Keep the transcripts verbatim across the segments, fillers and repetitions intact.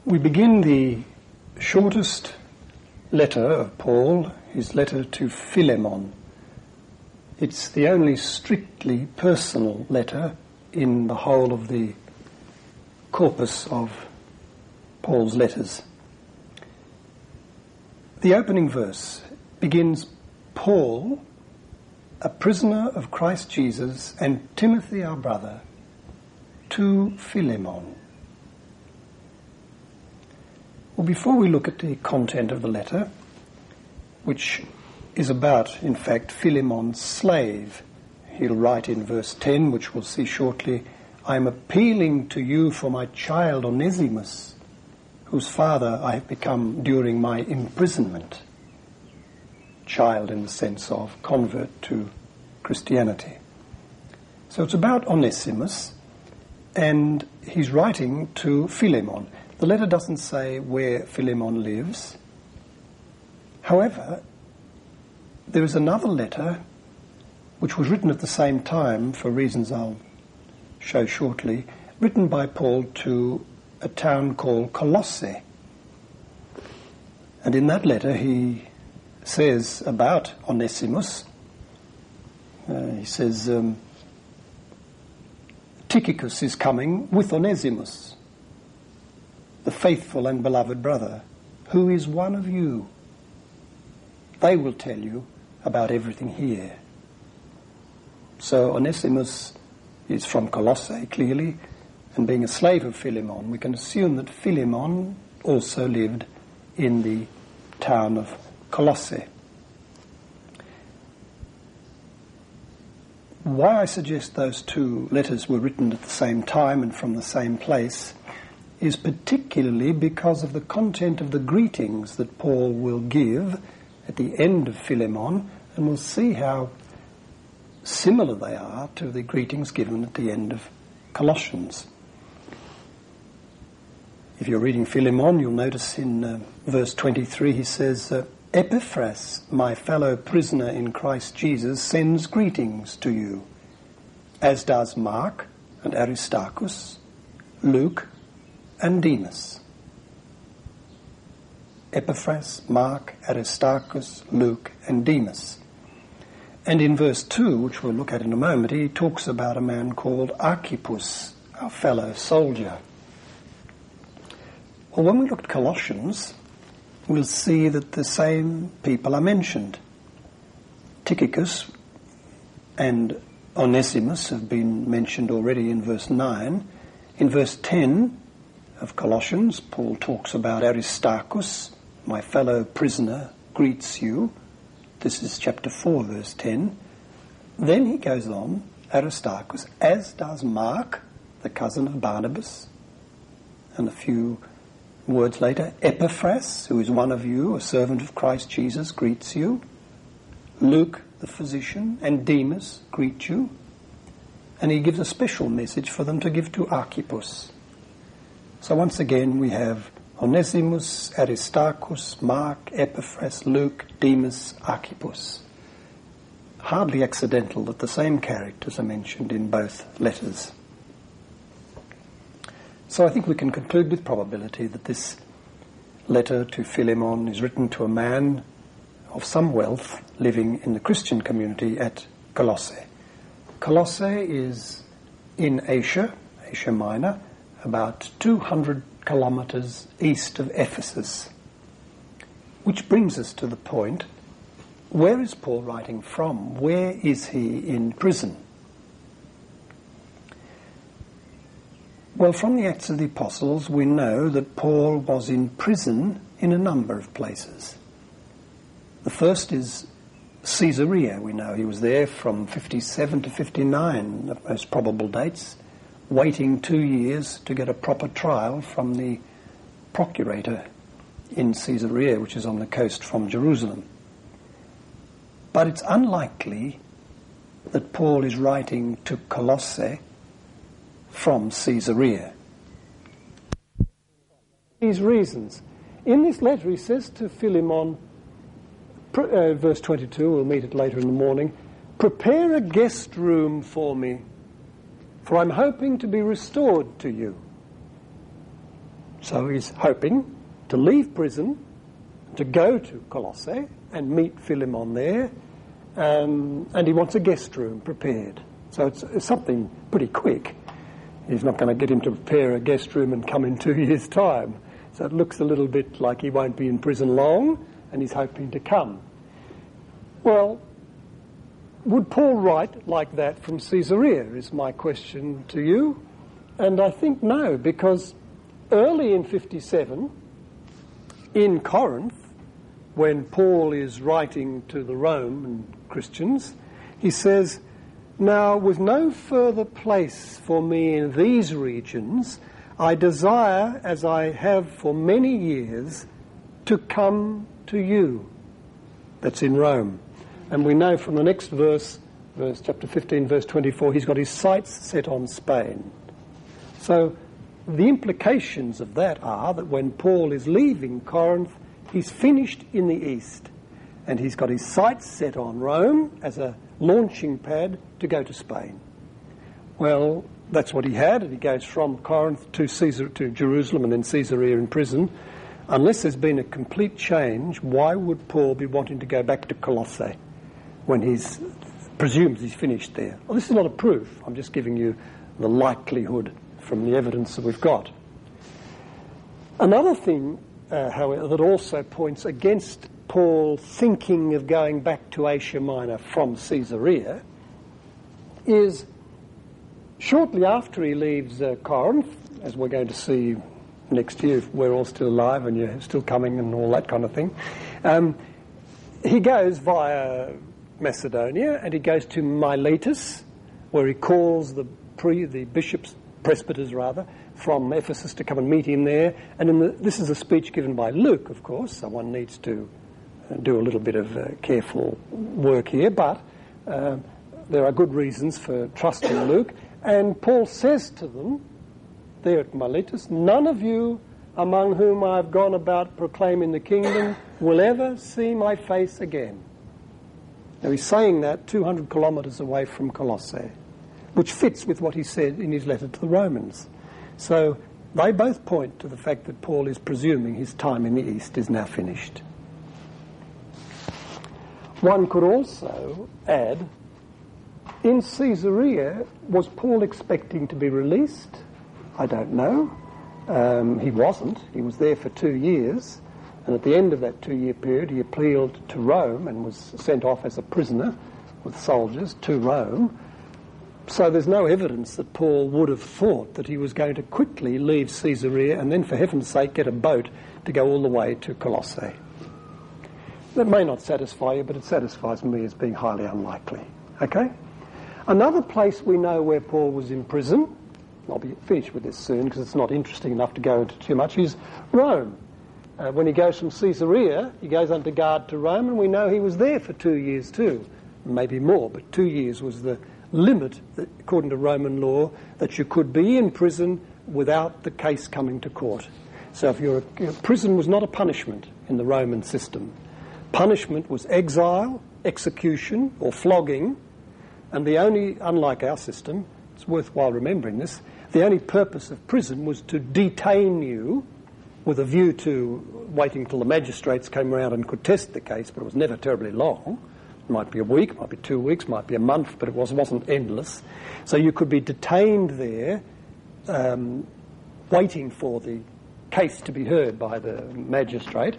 We begin the shortest letter of Paul, his letter to Philemon. It's the only strictly personal letter in the whole of the corpus of Paul's letters. The opening verse begins, Paul, a prisoner of Christ Jesus, and Timothy our brother, to Philemon. Well, before we look at the content of the letter, which is about, in fact, Philemon's slave, he'll write in verse ten, which we'll see shortly, I am appealing to you for my child Onesimus, whose father I have become during my imprisonment. Child in the sense of convert to Christianity. So it's about Onesimus, and he's writing to Philemon. The letter doesn't say where Philemon lives. However, there is another letter which was written at the same time, for reasons I'll show shortly, written by Paul to a town called Colossae. And in that letter he says about Onesimus, uh, he says, um, Tychicus is coming with Onesimus, the faithful and beloved brother, who is one of you. They will tell you about everything here. So Onesimus is from Colossae, clearly, and being a slave of Philemon, we can assume that Philemon also lived in the town of Colossae. Why I suggest those two letters were written at the same time and from the same place is particularly because of the content of the greetings that Paul will give at the end of Philemon, and we'll see how similar they are to the greetings given at the end of Colossians. If you're reading Philemon, you'll notice in uh, verse twenty-three he says, uh, Epaphras, my fellow prisoner in Christ Jesus, sends greetings to you, as does Mark and Aristarchus, Luke and Demas. Epaphras, Mark, Aristarchus, Luke and Demas. And in verse two, which we'll look at in a moment, he talks about a man called Archippus, our fellow soldier. Well, when we look at Colossians, we'll see that the same people are mentioned. Tychicus and Onesimus have been mentioned already in verse nine. In verse ten of Colossians, Paul talks about Aristarchus, my fellow prisoner, greets you. This is chapter four, verse ten. Then he goes on, Aristarchus, as does Mark, the cousin of Barnabas, and a few words later, Epaphras, who is one of you, a servant of Christ Jesus, greets you. Luke, the physician, and Demas greet you. And he gives a special message for them to give to Archippus. So once again we have Onesimus, Aristarchus, Mark, Epaphras, Luke, Demas, Archippus. Hardly accidental that the same characters are mentioned in both letters. So I think we can conclude with probability that this letter to Philemon is written to a man of some wealth living in the Christian community at Colossae. Colossae is in Asia, Asia Minor, about two hundred kilometers east of Ephesus. Which brings us to the point, where is Paul writing from? Where is he in prison? Well, from the Acts of the Apostles, we know that Paul was in prison in a number of places. The first is Caesarea. We know he was there from fifty-seven to fifty-nine, the most probable dates, waiting two years to get a proper trial from the procurator in Caesarea, which is on the coast from Jerusalem. But it's unlikely that Paul is writing to Colossae from Caesarea. These reasons. In this letter he says to Philemon, uh, verse twenty-two, we'll meet it later in the morning, prepare a guest room for me, for I'm hoping to be restored to you. So he's hoping to leave prison, to go to Colossae and meet Philemon there, um, and he wants a guest room prepared. So it's, it's something pretty quick. He's not going to get him to prepare a guest room and come in two years' time. So it looks a little bit like he won't be in prison long, and he's hoping to come. Well, would Paul write like that from Caesarea, is my question to you. And I think no, because early in fifty-seven, in Corinth, when Paul is writing to the Roman Christians, he says, "Now, with no further place for me in these regions, I desire, as I have for many years, to come to you." That's in Rome. And we know from the next verse, verse chapter fifteen, verse twenty-four, he's got his sights set on Spain. So the implications of that are that when Paul is leaving Corinth, he's finished in the east, and he's got his sights set on Rome as a launching pad to go to Spain. Well, that's what he had, and he goes from Corinth to Caesar, to Jerusalem and then Caesarea in prison. Unless there's been a complete change, why would Paul be wanting to go back to Colossae when he's presumes he's finished there? Well, this is not a proof. I'm just giving you the likelihood from the evidence that we've got. Another thing, uh, however, that also points against Paul thinking of going back to Asia Minor from Caesarea is shortly after he leaves uh, Corinth, as we're going to see next year if we're all still alive and you're still coming and all that kind of thing, um, he goes via Macedonia and he goes to Miletus, where he calls the pre the bishops, presbyters rather, from Ephesus to come and meet him there. And in the, this is a speech given by Luke, of course, so one needs to uh, do a little bit of uh, careful work here, but uh, there are good reasons for trusting Luke. And Paul says to them there at Miletus, "None of you among whom I have gone about proclaiming the kingdom will ever see my face again." Now he's saying that two hundred kilometres away from Colossae, which fits with what he said in his letter to the Romans. So they both point to the fact that Paul is presuming his time in the East is now finished. One could also add, in Caesarea, was Paul expecting to be released? I don't know. Um, he wasn't. He was there for two years. And at the end of that two-year period, he appealed to Rome and was sent off as a prisoner with soldiers to Rome. So there's no evidence that Paul would have thought that he was going to quickly leave Caesarea and then, for heaven's sake, get a boat to go all the way to Colossae. That may not satisfy you, but it satisfies me as being highly unlikely. Okay? Another place we know where Paul was in prison, I'll be finished with this soon because it's not interesting enough to go into too much, is Rome. Uh, when he goes from Caesarea, he goes under guard to Rome, and we know he was there for two years too. Maybe more, but two years was the limit, that, according to Roman law, that you could be in prison without the case coming to court. So if you're a, prison was not a punishment in the Roman system. Punishment was exile, execution, or flogging, and the only, unlike our system, it's worthwhile remembering this, the only purpose of prison was to detain you with a view to waiting till the magistrates came around and could test the case, but it was never terribly long. It might be a week, might be two weeks, might be a month, but it was, wasn't endless. So you could be detained there, um, waiting for the case to be heard by the magistrate.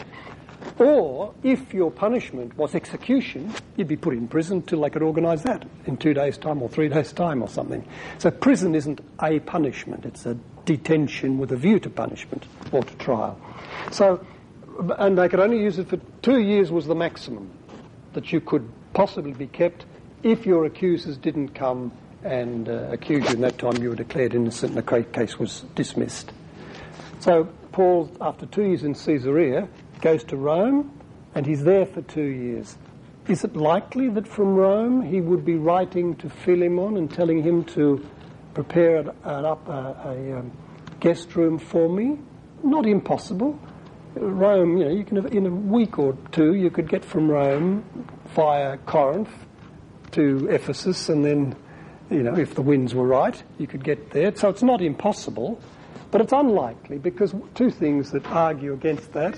Or, if your punishment was execution, you'd be put in prison till they could organise that in two days' time or three days' time or something. So prison isn't a punishment, it's a detention with a view to punishment or to trial. So, and they could only use it for two years was the maximum that you could possibly be kept if your accusers didn't come and uh, accuse you. In that time you were declared innocent and the case was dismissed. So Paul, after two years in Caesarea, goes to Rome, and he's there for two years. Is it likely that from Rome he would be writing to Philemon and telling him to prepare an, an up a, a um, guest room for me? Not impossible. Rome, you know, you can have, in a week or two you could get from Rome via Corinth to Ephesus, and then, you know, if the winds were right, you could get there. So it's not impossible. But it's unlikely because two things that argue against that.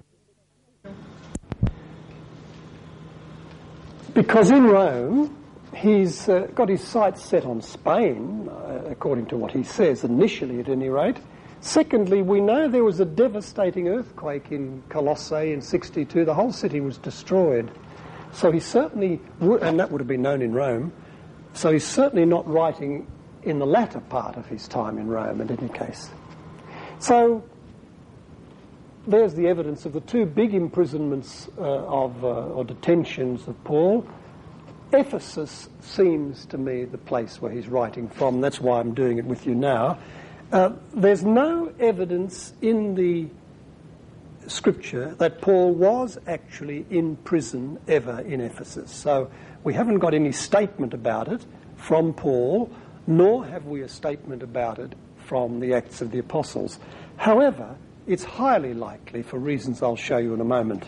Because in Rome, he's uh, got his sights set on Spain, uh, according to what he says, initially at any rate. Secondly, we know there was a devastating earthquake in Colossae in sixty-two. The whole city was destroyed. So he certainly would, and that would have been known in Rome, so he's certainly not writing in the latter part of his time in Rome in any case. So there's the evidence of the two big imprisonments uh, of uh, or detentions of Paul. Ephesus seems to me the place where he's writing from. That's why I'm doing it with you now. Uh, there's no evidence in the scripture that Paul was actually in prison ever in Ephesus. So we haven't got any statement about it from Paul, nor have we a statement about it from the Acts of the Apostles. However, it's highly likely for reasons I'll show you in a moment.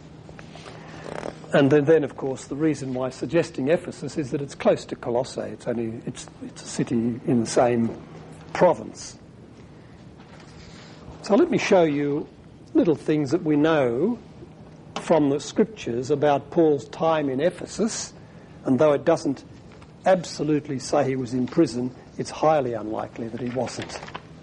And then, then, of course, the reason why suggesting Ephesus is that it's close to Colossae. It's only it's it's a city in the same province. So let me show you little things that we know from the scriptures about Paul's time in Ephesus, and though it doesn't absolutely say he was in prison, it's highly unlikely that he wasn't.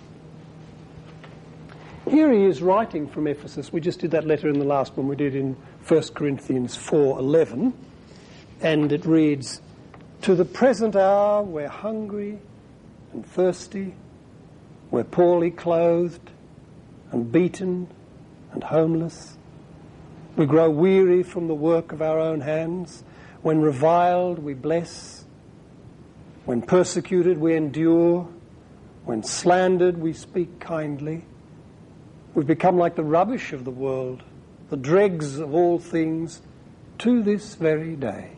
Here he is writing from Ephesus. We just did that letter in the last one we did in First Corinthians four eleven, and it reads, "To the present hour we're hungry and thirsty, we're poorly clothed and beaten and homeless. We grow weary from the work of our own hands. When reviled, we bless. When persecuted, we endure. When slandered, we speak kindly. We've become like the rubbish of the world, the dregs of all things, to this very day."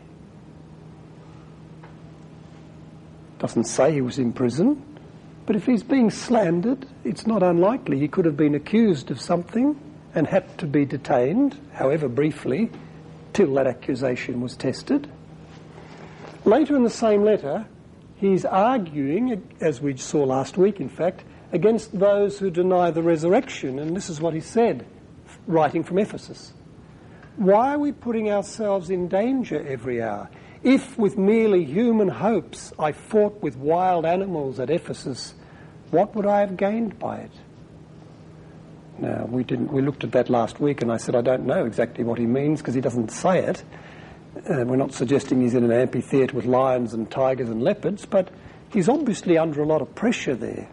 Doesn't say he was in prison, but if he's being slandered, it's not unlikely he could have been accused of something and had to be detained, however briefly, till that accusation was tested. Later in the same letter, he's arguing, as we saw last week in fact, against those who deny the resurrection, and this is what he said, writing from Ephesus. "Why are we putting ourselves in danger every hour? If with merely human hopes I fought with wild animals at Ephesus, what would I have gained by it?" Now, we didn't. We looked at that last week, and I said I don't know exactly what he means because he doesn't say it. Uh, we're not suggesting he's in an amphitheatre with lions and tigers and leopards, but he's obviously under a lot of pressure there.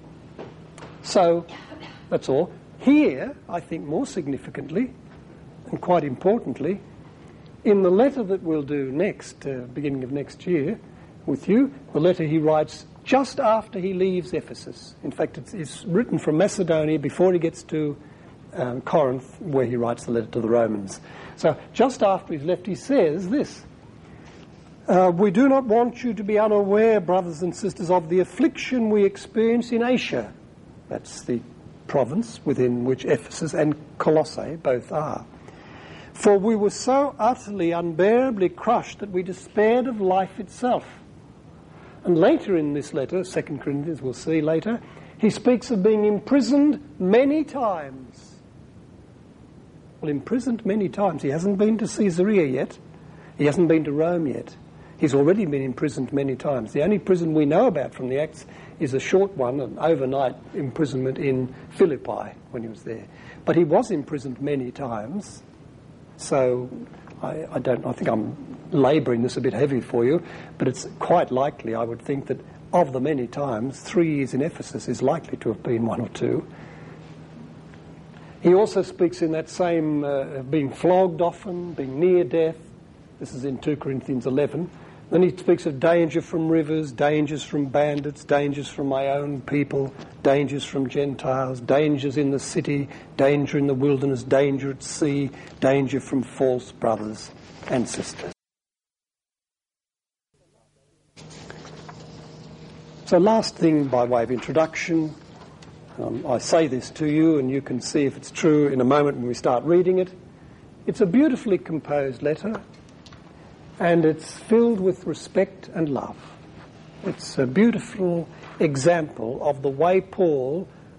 So, that's all. Here, I think more significantly, and quite importantly, in the letter that we'll do next, uh, beginning of next year, with you, the letter he writes just after he leaves Ephesus. In fact, it's, it's written from Macedonia before he gets to um, Corinth, where he writes the letter to the Romans. So, just after he's left, he says this, uh, "We do not want you to be unaware, brothers and sisters, of the affliction we experience in Asia." That's the province within which Ephesus and Colossae both are. "For we were so utterly, unbearably crushed that we despaired of life itself." And later in this letter, Second Corinthians, we'll see later, he speaks of being imprisoned many times. Well, imprisoned many times. He hasn't been to Caesarea yet. He hasn't been to Rome yet. He's already been imprisoned many times. The only prison we know about from the Acts is a short one, an overnight imprisonment in Philippi when he was there. But he was imprisoned many times. So I, I don't. I think I'm labouring this a bit heavy for you, but it's quite likely, I would think, that of the many times, three years in Ephesus is likely to have been one or two. He also speaks in that same uh, being flogged often, being near death. This is in two Corinthians eleven. Then he speaks of danger from rivers, dangers from bandits, dangers from my own people, dangers from Gentiles, dangers in the city, danger in the wilderness, danger at sea, danger from false brothers and sisters. So last thing by way of introduction, um, I say this to you and you can see if it's true in a moment when we start reading it. It's a beautifully composed letter. And it's filled with respect and love. It's a beautiful example of the way Paul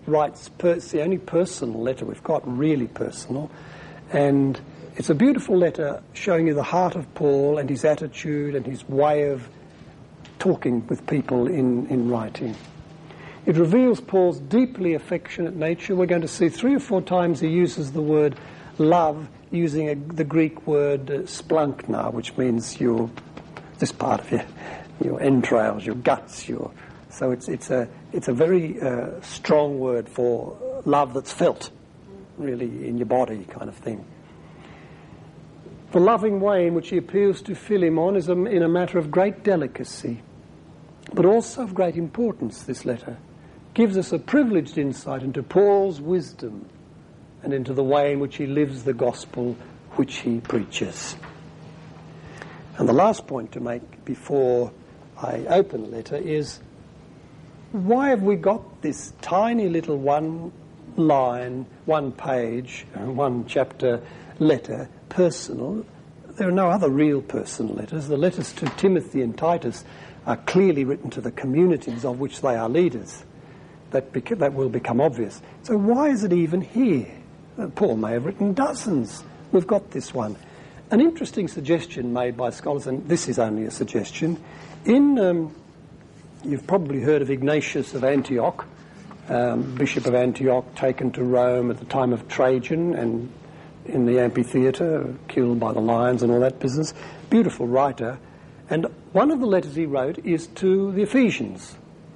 writes, per- it's the only personal letter we've got, really personal, and it's a beautiful letter showing you the heart of Paul and his attitude and his way of talking with people in, in writing. It reveals Paul's deeply affectionate nature. We're going to see three or four times he uses the word love, using a, the Greek word uh, splankna, which means your, this part of your, your entrails, your guts, your... So it's it's a it's a very uh, strong word for love that's felt, really, in your body, kind of thing. The loving way in which he appeals to Philemon is a, in a matter of great delicacy, but also of great importance. This letter gives us a privileged insight into Paul's wisdom and into the way in which he lives the gospel which he preaches. And the last point to make before I open the letter is, why have we got this tiny little one line, one page, one chapter letter, personal? There are no other real personal letters. The letters to Timothy and Titus are clearly written to the communities of which they are leaders. That, beca- that will become obvious. So why is it even here? Uh, Paul may have written dozens. We've got this one. An interesting suggestion made by scholars, and this is only a suggestion, in... Um, You've probably heard of Ignatius of Antioch, um, Bishop of Antioch, taken to Rome at the time of Trajan and in the amphitheatre, killed by the lions and all that business. Beautiful writer. And one of the letters he wrote is to the Ephesians.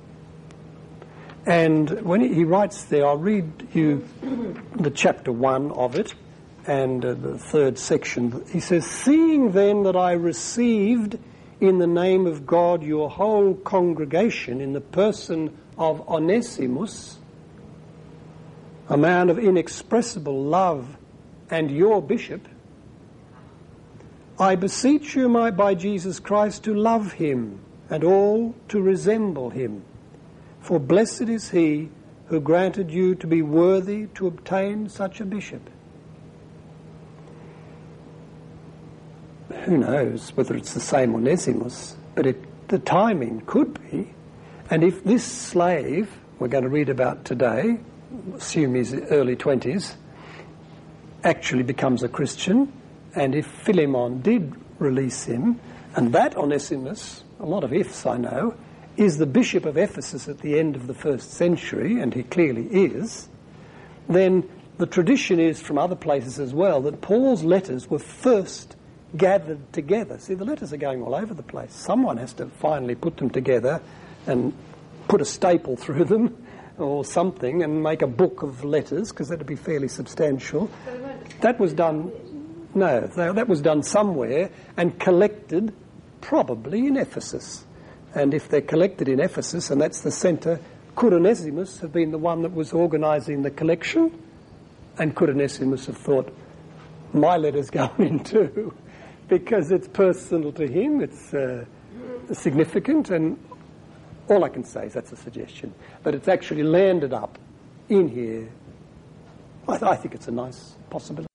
And when he writes there, I'll read you the chapter one of it and uh, the third section. He says, "Seeing then that I received in the name of God your whole congregation in the person of Onesimus, a man of inexpressible love and your bishop, I beseech you my, by Jesus Christ to love him and all to resemble him. For blessed is he who granted you to be worthy to obtain such a bishop." Who knows whether it's the same Onesimus, but it, the timing could be. And if this slave, we're going to read about today, assume he's early twenties, actually becomes a Christian, and if Philemon did release him, and that Onesimus, a lot of ifs I know, is the bishop of Ephesus at the end of the first century, and he clearly is, then the tradition is from other places as well that Paul's letters were first gathered together. See, the letters are going all over the place. Someone has to finally put them together and put a staple through them or something and make a book of letters, because that would be fairly substantial. That was done, no, that was done somewhere and collected probably in Ephesus. And if they're collected in Ephesus, and that's the centre, could Onesimus have been the one that was organising the collection? And could Onesimus have thought, my letter's going in too? Because it's personal to him, it's uh, significant, and all I can say is that's a suggestion. But it's actually landed up in here. I, th- I think it's a nice possibility.